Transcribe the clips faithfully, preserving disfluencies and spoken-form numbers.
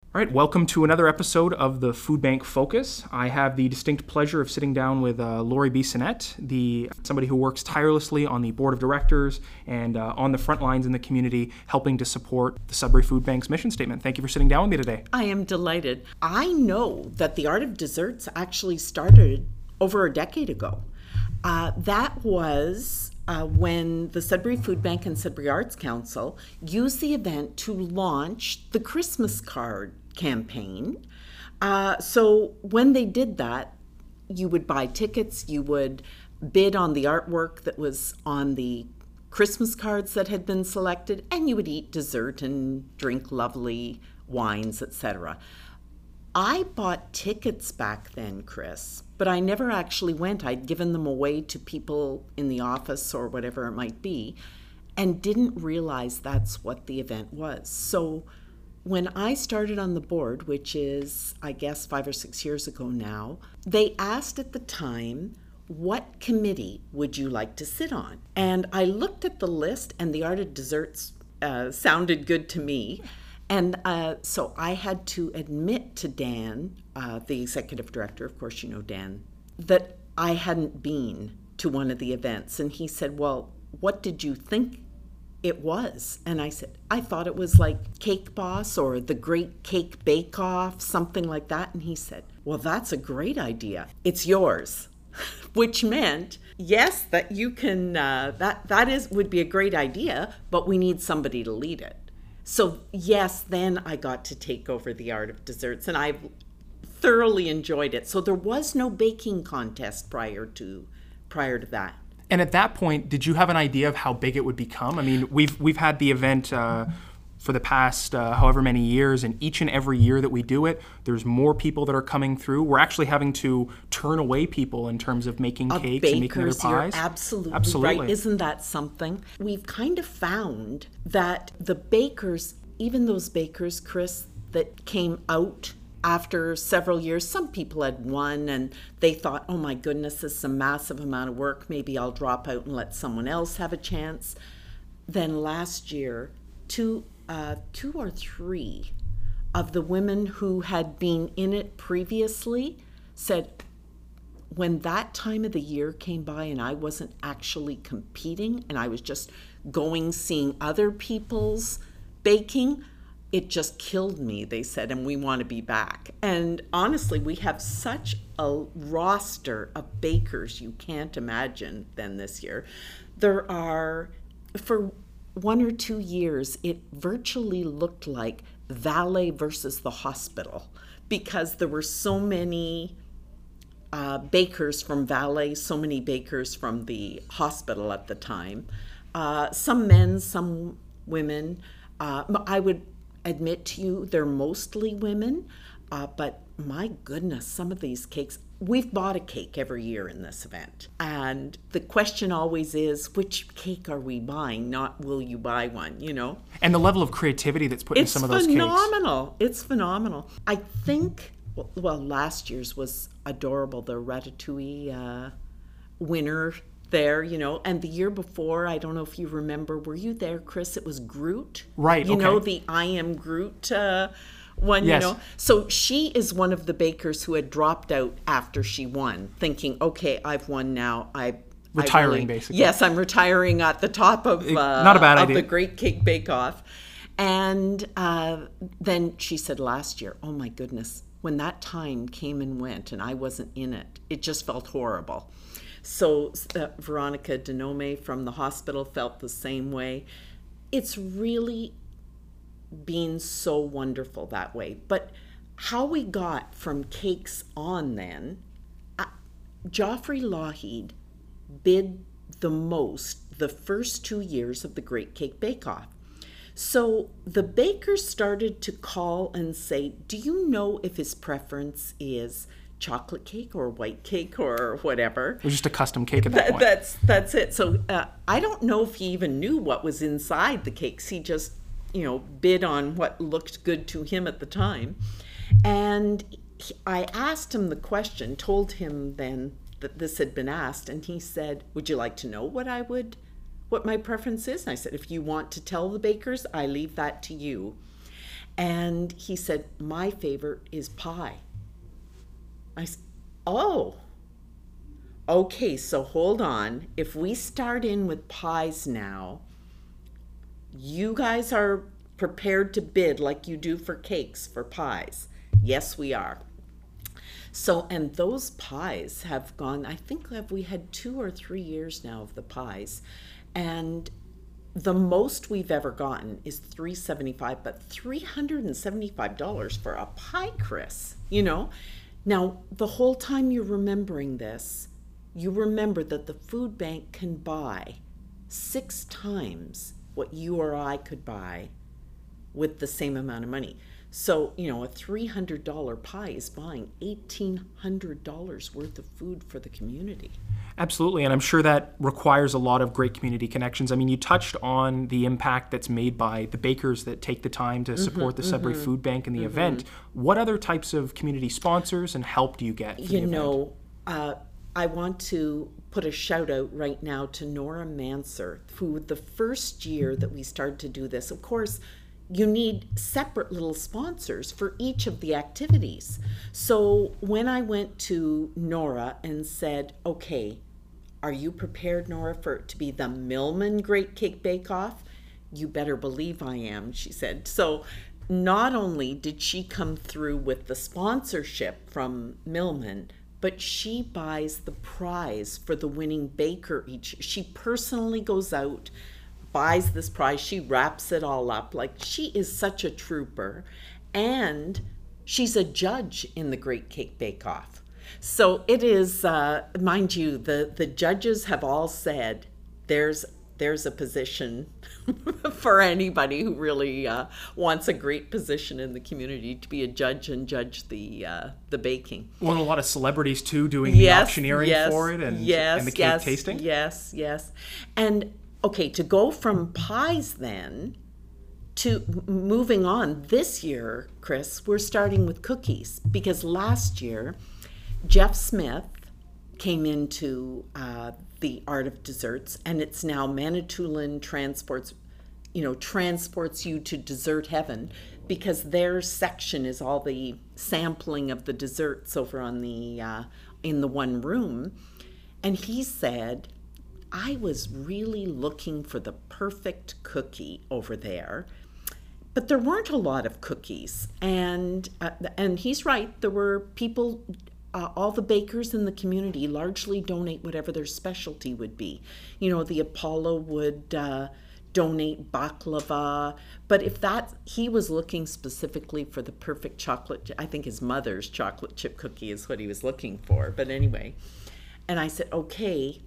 All right, welcome to another episode of the Food Bank Focus. I have the distinct pleasure of sitting down with uh, Laurie Bissonnette, the somebody who works tirelessly on the board of directors and uh, on the front lines in the community, helping to support the Sudbury Food Bank's mission statement. Thank you for sitting down with me today. I am delighted. I know that the Art of Desserts actually started over a decade ago. Uh, that was uh, when the Sudbury Food Bank and Sudbury Arts Council used the event to launch the Christmas card campaign. Uh, so when they did that, you would buy tickets, you would bid on the artwork that was on the Christmas cards that had been selected, and you would eat dessert and drink lovely wines, et cetera. I bought tickets back then, Chris, but I never actually went. I'd given them away to people in the office or whatever it might be, and didn't realize that's what the event was. So when I started on the board, which is, I guess, five or six years ago now, they asked at the time, what committee would you like to sit on? And I looked at the list, and the Art of Desserts uh, sounded good to me. And uh, so I had to admit to Dan, uh, the executive director, of course you know Dan, that I hadn't been to one of the events. And he said, well, what did you think it was? And I said, I thought it was like Cake Boss or the Great Cake Bake Off, something like that. And he said, well, that's a great idea. It's yours. Which meant, yes, that you can, uh, that, that is would be a great idea, but we need somebody to lead it. So yes, then I got to take over the Art of Desserts, and I've thoroughly enjoyed it. So there was no baking contest prior to prior to that. And at that point, did you have an idea of how big it would become? I mean, we've we've had the event uh, for the past uh, however many years, and each and every year that we do it, there's more people that are coming through. We're actually having to turn away people in terms of making Of cakes bakers, and making other pies. You're absolutely, absolutely right. Isn't that something? We've kind of found that the bakers, even those bakers, Chris, that came out after several years, some people had won and they thought, oh my goodness, this is a massive amount of work. Maybe I'll drop out and let someone else have a chance. Then last year, two, uh, two or three of the women who had been in it previously said, when that time of the year came by and I wasn't actually competing and I was just going, seeing other people's baking, it just killed me, they said, and we want to be back. And honestly, we have such a roster of bakers you can't imagine then this year. There are, for one or two years, it virtually looked like Valet versus the hospital because there were so many uh, bakers from Valet, so many bakers from the hospital at the time. Uh, some men, some women. Uh, I would admit to you, they're mostly women, uh, but my goodness, some of these cakes, we've bought a cake every year in this event. And the question always is, which cake are we buying? Not will you buy one, you know? And the level of creativity that's put It's in some of those cakes. It's phenomenal. It's phenomenal. I think, well, well, last year's was adorable. The Ratatouille uh, winner there, you know, and the year before, I don't know if you remember, were you there, Chris? It was Groot. Right, You okay. know, the I Am Groot uh, one, Yes. you know. So she is one of the bakers who had dropped out after she won, thinking, okay, I've won now. I Retiring, I really, basically. Yes, I'm retiring at the top of, uh, Not a bad of idea. the Great Cake Bake Off. And uh, then she said last year, oh my goodness, when that time came and went and I wasn't in it, it just felt horrible. So uh, Veronica Denome from the hospital felt the same way. It's really been so wonderful that way. But how we got from cakes on then, uh, Geoffrey Lougheed bid the most the first two years of the Great Cake Bake Off. So the bakers started to call and say, do you know if his preference is chocolate cake or white cake or whatever? It was just a custom cake at that That, point. that's that's it. So uh, I don't know if he even knew what was inside the cakes. He just, you know, bid on what looked good to him at the time. And he, I asked him the question, told him then that this had been asked, and he said, would you like to know what I would, what my preference is? And I said, if you want to tell the bakers, I leave that to you. And he said, my favorite is pie. I said, oh, okay, so hold on. If we start in with pies now, you guys are prepared to bid like you do for cakes for pies. Yes, we are. So, and those pies have gone, I think have we had two or three years now of the pies. And the most we've ever gotten is three seventy-five, but three hundred seventy-five dollars for a pie, Chris, you know? Now, the whole time you're remembering this, you remember that the food bank can buy six times what you or I could buy with the same amount of money. So, you know, a three hundred dollars pie is buying eighteen hundred dollars worth of food for the community. Absolutely, and I'm sure that requires a lot of great community connections. I mean, you touched on the impact that's made by the bakers that take the time to support mm-hmm, the Sudbury mm-hmm, Food Bank and the mm-hmm. event. What other types of community sponsors and help do you get for you the event? know, uh, I want to put a shout out right now to Nora Manser, who the first year that we started to do this, of course, you need separate little sponsors for each of the activities. So when I went to Nora and said, okay, are you prepared, Nora, for it to be the Millman Great Cake Bake Off? You better believe I am, she said. So not only did she come through with the sponsorship from Millman, but she buys the prize for the winning baker each. She personally goes out, buys this prize, she wraps it all up. Like, she is such a trooper. And she's a judge in the Great Cake Bake Off. So it is, uh, mind you, the, the judges have all said there's there's a position for anybody who really uh, wants a great position in the community to be a judge and judge the uh, the baking. Well, and a lot of celebrities too doing yes, the auctioneering yes, for it and, yes, and the cake yes, tasting. Yes, yes. And okay, to go from pies then to moving on this year, Chris, we're starting with cookies, because last year Jeff Smith came into uh, the Art of Desserts, and it's now Manitoulin transports, you know, transports you to dessert heaven, because their section is all the sampling of the desserts over on the uh, in the one room. And he said, I was really looking for the perfect cookie over there, but there weren't a lot of cookies. And uh, and he's right, there were people. Uh, all the bakers in the community largely donate whatever their specialty would be. You know, the Apollo would uh, donate baklava, but if that, he was looking specifically for the perfect chocolate, I think his mother's chocolate chip cookie is what he was looking for, but anyway. And I said, okay,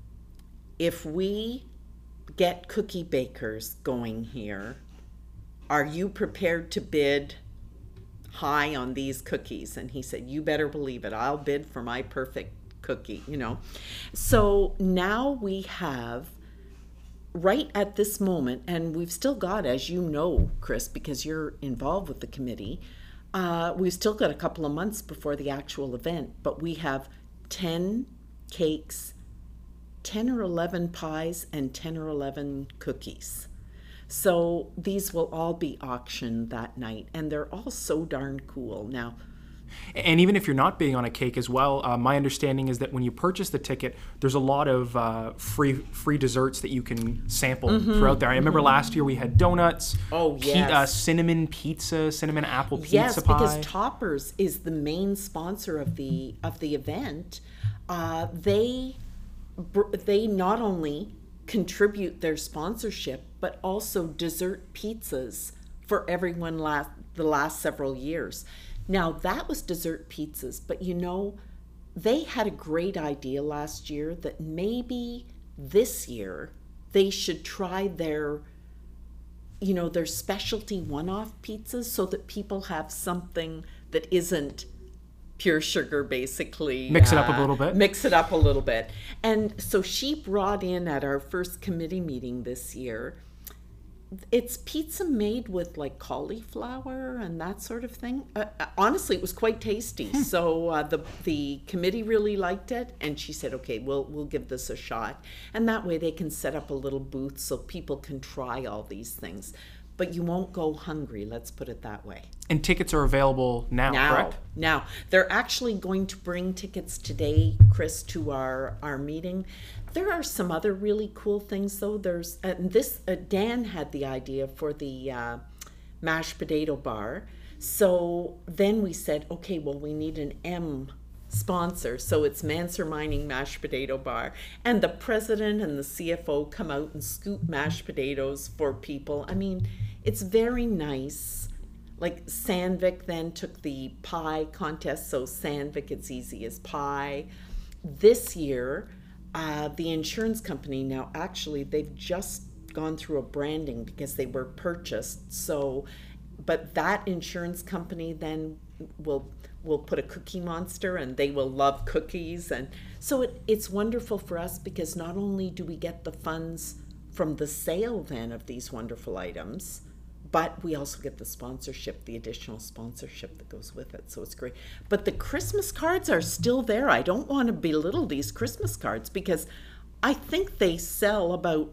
if we get cookie bakers going here, are you prepared to bid high on these cookies? And he said, you better believe it, I'll bid for my perfect cookie, you know. So now we have, right at this moment, and we've still got, as you know, Chris, because you're involved with the committee, uh, we've still got a couple of months before the actual event, but we have ten cakes, ten or eleven pies, and ten or eleven cookies. So these will all be auctioned that night, and they're all so darn cool. Now, and even if you're not bidding on a cake as well, uh, my understanding is that when you purchase the ticket, there's a lot of uh, free free desserts that you can sample mm-hmm, throughout there. I remember mm-hmm. last year we had donuts, oh yes, pe- uh, cinnamon pizza, cinnamon apple pizza yes, pie. Yes, because Toppers is the main sponsor of the of the event. Uh, they they not only contribute their sponsorship, but also dessert pizzas for everyone last the last several years. Now, that was dessert pizzas, but you know, they had a great idea last year that maybe this year they should try their, you know, their specialty one-off pizzas, so that people have something that isn't pure sugar, basically. Mix it up uh, a little bit. Mix it up a little bit. And so she brought in at our first committee meeting this year, it's pizza made with like cauliflower and that sort of thing. Uh, honestly, it was quite tasty. Hmm. So uh, the the committee really liked it, and she said, "Okay, we'll we'll give this a shot." And that way, they can set up a little booth so people can try all these things. but you won't go hungry, let's put it that way. And tickets are available now, Now, correct? now. They're actually going to bring tickets today, Chris, to our, our meeting. There are some other really cool things, though. There's, and this, uh, Dan had the idea for the uh, mashed potato bar. So then we said, okay, well, we need an M sponsor. So it's Manser Mining Mashed Potato Bar. And the president and the C F O come out and scoop mashed potatoes for people. I mean, it's very nice. Like Sandvik then took the pie contest. So Sandvik, it's easy as pie. This year, uh, the insurance company, now actually, they've just gone through a branding because they were purchased. So, but that insurance company then will will put a Cookie Monster, and they will love cookies. And so it, it's wonderful for us because not only do we get the funds from the sale then of these wonderful items, but we also get the sponsorship, the additional sponsorship that goes with it. So it's great. But the Christmas cards are still there. I don't want to belittle these Christmas cards because I think they sell about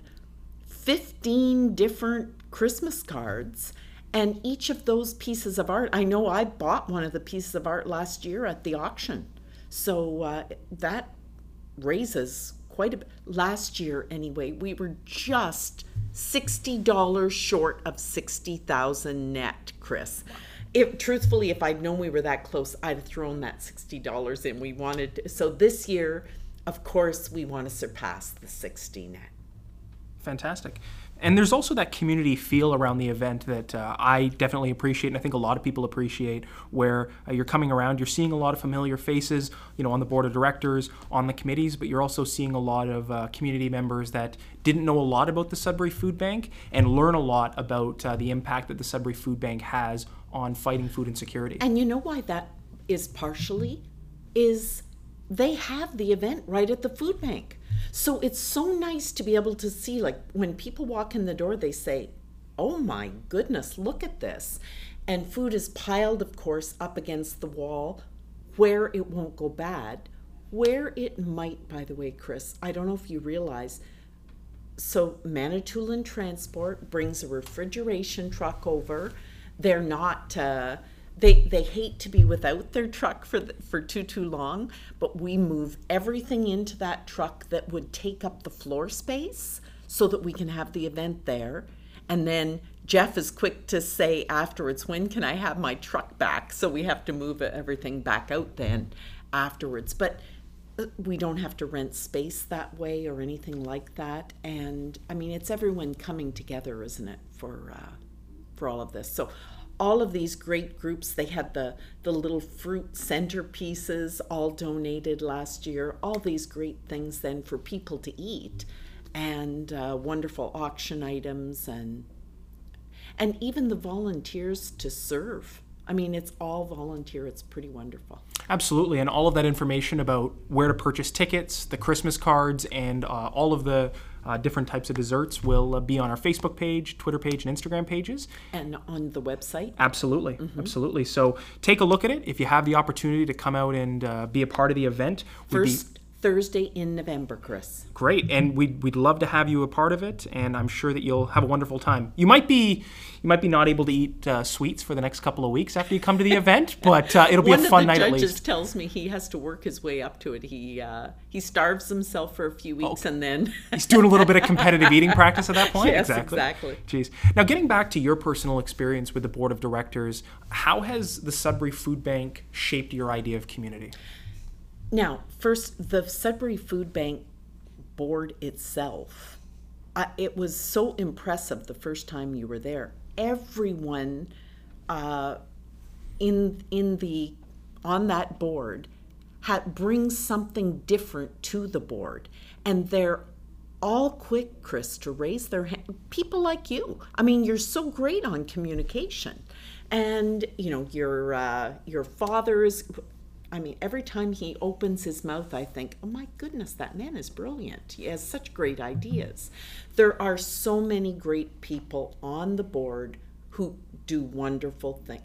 fifteen different Christmas cards. And each of those pieces of art, I know I bought one of the pieces of art last year at the auction. So uh, that raises quite a bit. Last year, anyway, we were just sixty dollars short of sixty thousand net, Chris. If, truthfully, if I'd known we were that close, I'd have thrown that sixty dollars in. We wanted to, so this year, of course, we want to surpass the sixty net. Fantastic. And there's also that community feel around the event that uh, I definitely appreciate, and I think a lot of people appreciate, where uh, you're coming around, you're seeing a lot of familiar faces, you know, on the board of directors, on the committees, but you're also seeing a lot of uh, community members that didn't know a lot about the Sudbury Food Bank and learn a lot about uh, the impact that the Sudbury Food Bank has on fighting food insecurity. And you know why that is partially? Is they have the event right at the food bank. So it's so nice to be able to see, like, when people walk in the door, they say, oh my goodness, look at this. And food is piled, of course, up against the wall where it won't go bad. Where it might, by the way, Chris, I don't know if you realize, so Manitoulin Transport brings a refrigeration truck over. They're not... Uh, They they hate to be without their truck for the, for too, too long, but we move everything into that truck that would take up the floor space so that we can have the event there. And then Jeff is quick to say afterwards, when can I have my truck back? So we have to move everything back out then afterwards. But we don't have to rent space that way or anything like that. And I mean, it's everyone coming together, isn't it, for uh, for all of this. So all of these great groups, they had the, the little fruit centerpieces all donated last year, all these great things then for people to eat, and uh, wonderful auction items, and and even the volunteers to serve. I mean, it's all volunteer. It's pretty wonderful. Absolutely, and all of that information about where to purchase tickets, the Christmas cards, and uh, all of the uh, different types of desserts will uh, be on our Facebook page, Twitter page, and Instagram pages. And on the website. Absolutely, mm-hmm. absolutely. So take a look at it. If you have the opportunity to come out and uh, be a part of the event. First be... Thursday in November, Chris. Great, and we'd, we'd love to have you a part of it, and I'm sure that you'll have a wonderful time. You might be you might be not able to eat uh, sweets for the next couple of weeks after you come to the event, but uh, it'll be a fun night at least. One of the judges tells me he has to work his way up to it. He uh, he starves himself for a few weeks, oh. and then... He's doing a little bit of competitive eating practice at that point? Yes, exactly. exactly. Jeez. Now, getting back to your personal experience with the board of directors, how has the Sudbury Food Bank shaped your idea of community? Now, first, the Sudbury Food Bank board itself, I, it was so impressive the first time you were there. Everyone uh, in in the on that board had brings something different to the board, and they're all quick, Chris, to raise their hand. People like you. I mean, you're so great on communication, and you know your uh, your father is. I mean, every time he opens his mouth, I think, oh my goodness, that man is brilliant. He has such great ideas. There are so many great people on the board who do wonderful things.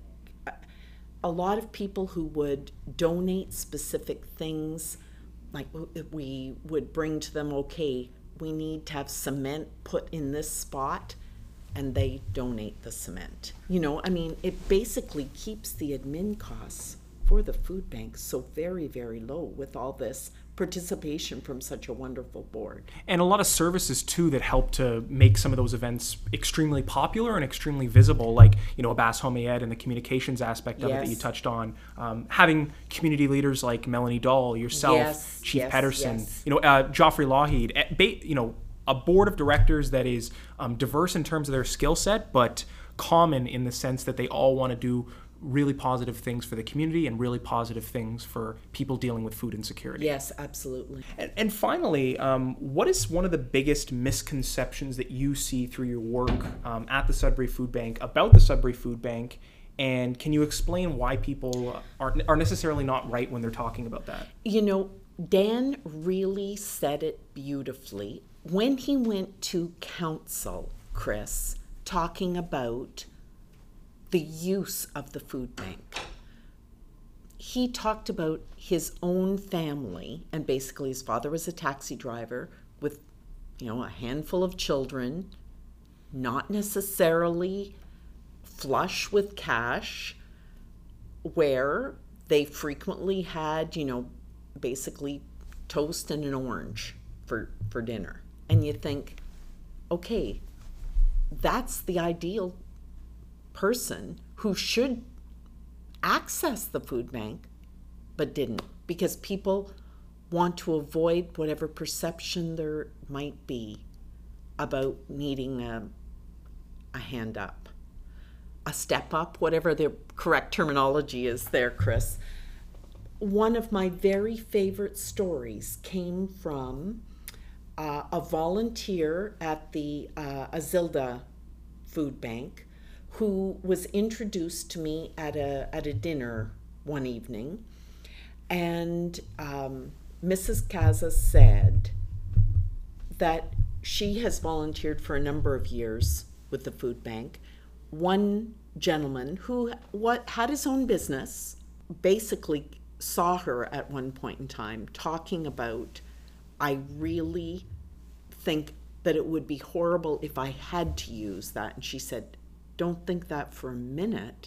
A lot of people who would donate specific things, like we would bring to them, okay, we need to have cement put in this spot. and they donate the cement. You know, I mean, it basically keeps the admin costs for the food bank so very, very low with all this participation from such a wonderful board. And a lot of services too that help to make some of those events extremely popular and extremely visible, like, you know, Abbas Homayed and the communications aspect of Yes. it that you touched on. Um, having community leaders like Melanie Dahl, yourself, Yes, Chief yes, Pedersen, yes. you know, uh, Joffrey Lougheed, eh, ba- you know, a board of directors that is um, diverse in terms of their skill set, but common in the sense that they all want to do really positive things for the community and really positive things for people dealing with food insecurity. Yes, absolutely. And, and finally, um, what is one of the biggest misconceptions that you see through your work um, at the Sudbury Food Bank about the Sudbury Food Bank? And can you explain why people are, are necessarily not right when they're talking about that? You know, Dan really said it beautifully when he went to council, Chris, talking about the use of the food bank. He talked about his own family, and basically his father was a taxi driver with, you know, a handful of children, not necessarily flush with cash, where they frequently had, you know, basically toast and an orange for, for dinner. And you think, okay, that's the ideal person who should access the food bank but didn't, because people want to avoid whatever perception there might be about needing a, a hand up, a step up, whatever the correct terminology is there, Chris. One of my very favorite stories came from uh, a volunteer at the uh, Azilda Food Bank who was introduced to me at a at a dinner one evening, and um, Missus Kaza said that she has volunteered for a number of years with the food bank. One gentleman who what had his own business basically saw her at one point in time talking about, I really think that it would be horrible if I had to use that. And she said, don't think that for a minute.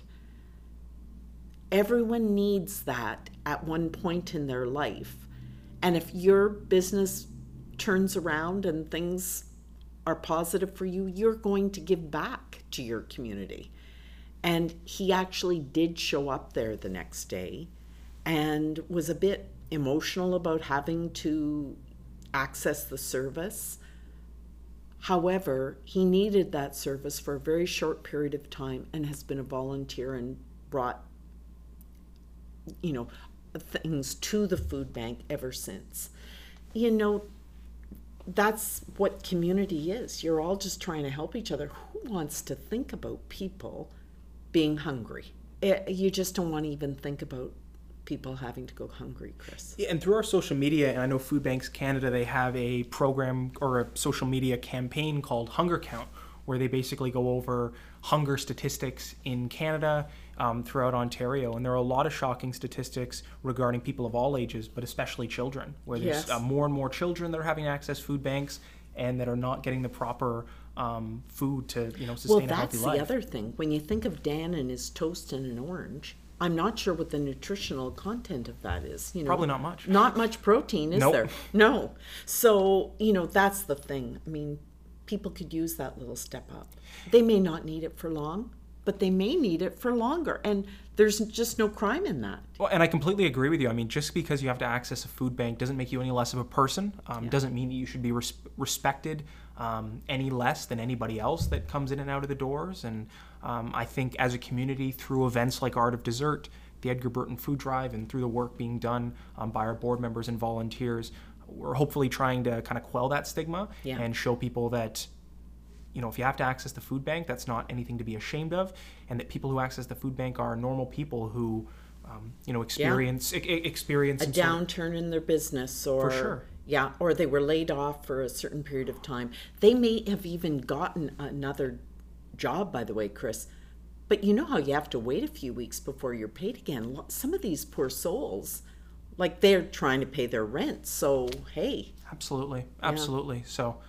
Everyone needs that at one point in their life. And if your business turns around and things are positive for you, you're going to give back to your community. And he actually did show up there the next day and was a bit emotional about having to access the service. However, he needed that service for a very short period of time and has been a volunteer and brought, you know, things to the food bank ever since. You know, that's what community is. You're all just trying to help each other. Who wants to think about people being hungry? It, you just don't want to even think about people having to go hungry, Chris. Yeah, and through our social media, and I know Food Banks Canada, they have a program or a social media campaign called Hunger Count, where they basically go over hunger statistics in Canada, um, throughout Ontario. And there are a lot of shocking statistics regarding people of all ages, but especially children, where there's Yes. uh, more and more children that are having access to food banks and that are not getting the proper um, food to, you know, sustain Well, a healthy that's life. the other thing. When you think of Dan and his toast and an orange, I'm not sure what the nutritional content of that is. You know, Probably not much. Not much protein, is Nope. there? No. So, you know, that's the thing. I mean, people could use that little step up. They may not need it for long, but they may need it for longer. And there's just no crime in that. Well, and I completely agree with you. I mean, just because you have to access a food bank doesn't make you any less of a person. Um, Yeah. Doesn't mean that you should be res- respected um, any less than anybody else that comes in and out of the doors. And um, I think as a community, through events like Art of Dessert, the Edgar Burton Food Drive, and through the work being done um, by our board members and volunteers, we're hopefully trying to kind of quell that stigma Yeah. and show people that, you know, if you have to access the food bank, that's not anything to be ashamed of, and that people who access the food bank are normal people who, um, you know, experience e- e- experience A some sort of- downturn in their business, or sure. yeah, or they were laid off for a certain period of time. They may have even gotten another job, by the way, Chris. But you know how you have to wait a few weeks before you're paid again. Lo- Some of these poor souls, like they're trying to pay their rent. So hey, Absolutely, absolutely. So,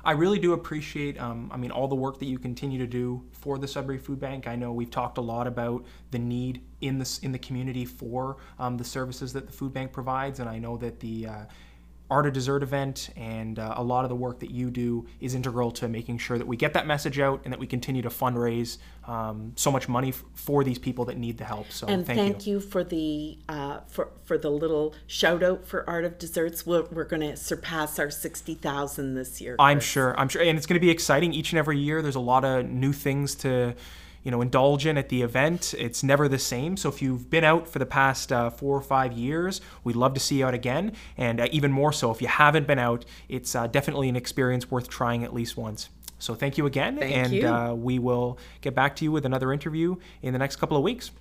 I really do appreciate, um, I mean, all the work that you continue to do for the Sudbury Food Bank. I know we've talked a lot about the need in the, in the community for um, the services that the food bank provides, and I know that the uh, Art of Dessert event and uh, a lot of the work that you do is integral to making sure that we get that message out and that we continue to fundraise um, so much money f- for these people that need the help. So And thank, thank you. you for the uh, for for the little shout out for Art of Desserts. We're, we're going to surpass our sixty thousand this year. I'm Chris. sure. I'm sure, and it's going to be exciting each and every year. There's a lot of new things to, you know, indulge in at the event. It's never the same. So if you've been out for the past uh, four or five years, we'd love to see you out again. And uh, even more so, if you haven't been out, it's uh, definitely an experience worth trying at least once. So thank you again. Thank and you. Uh, we will get back to you with another interview in the next couple of weeks.